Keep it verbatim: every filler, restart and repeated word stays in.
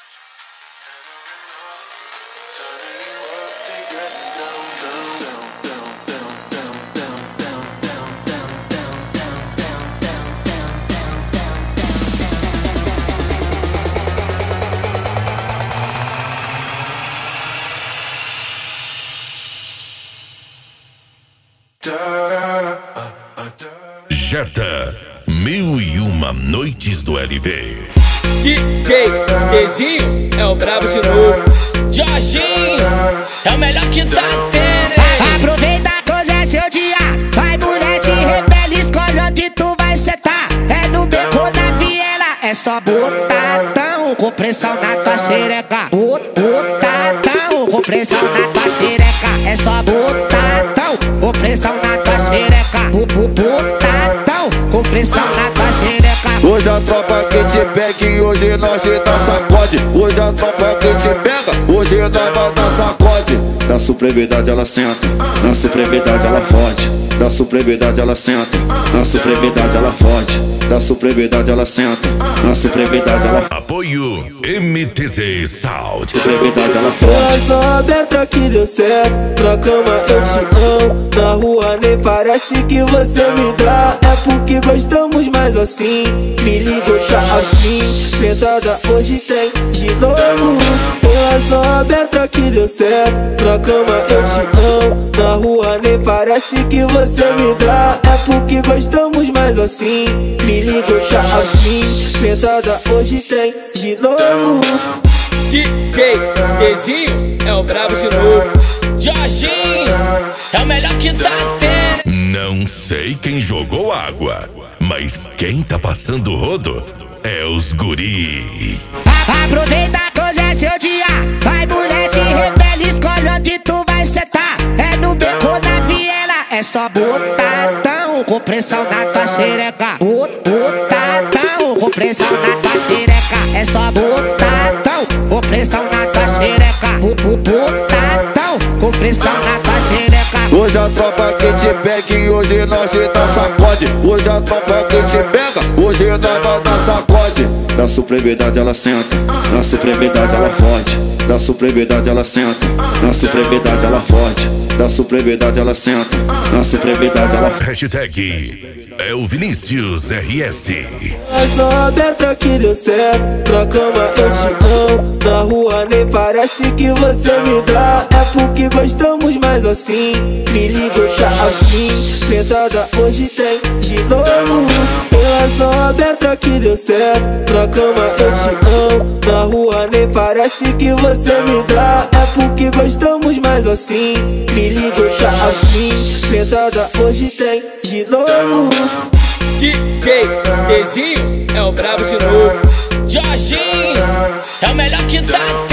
Jetta, Mil e Uma Noites do L V. D J Dezinho é o brabo de novo. Jorginho é o melhor que tá tendo. Aproveita que hoje é seu dia. Vai, mulher, se rebelde, escolhe onde tu vai setar. É no beco, na viela, é só botadão com pressão na tua xereca. Botadão com pressão na tua xereca. É só botadão com pressão na tua xereca. Botadão com pressão na tua xereca. Hoje a tropa que te pega e hoje nós te dá sacode. Hoje a tropa que te pega, hoje nós vai dar sacode. Na supremidade ela senta, na supremidade ela fode. Na supremidade ela senta, na supremidade ela fode. Na supremidade ela senta, na supremidade ela fode. Apoio M T Z Sound. Supremidade ela fode. Só aberta que deu certo, na cama eu te amo. Na rua nem parece que você me dá. É porque gostamos mais assim. Me liga, tá afim. Sentada hoje tem de novo. Relação aberta que deu certo, na cama eu te amo. Na rua nem parece que você me dá. É porque gostamos mais assim. Me liga, tá afim. Sentada hoje tem de novo. D J Dezinho é o brabo de novo. Jorginho é o melhor que tá tendo. Não sei quem jogou água, mas quem tá passando rodo é os guri. Aproveita que hoje é seu dia. Vai, mulher, se rebelde, escolhe onde tu vai setar. É no beco, na viela, é só botadão com pressão na tua xereca. Botadão com pressão na tua xereca. É só botadão com pressão na tua xereca. Botadão com pressão na tua xereca. Hoje a tropa que te pega e hoje nós te dá sacode. Hoje a tropa que te pega, hoje nós vai dar sacode. Na supremidade ela senta, na supremidade ela fode. Na supremidade ela senta, na supremidade ela fode. Na supremidade ela senta, na supremidade ela fode. Hashtag é o Vinícius R S. Só aberta que deu certo, na cama eu te amo. Na rua nem parece que você me dá. É porque gostamos mais assim. Me liga, tá afim. Sentada hoje tem de novo. Relação aberta que deu certo, na cama eu te amo. Na rua nem parece que você me dá. É porque gostamos mais assim. Me liga, tá afim. Sentada hoje tem de novo. D J Dezinho é o brabo de novo. Jorginho é o melhor que tá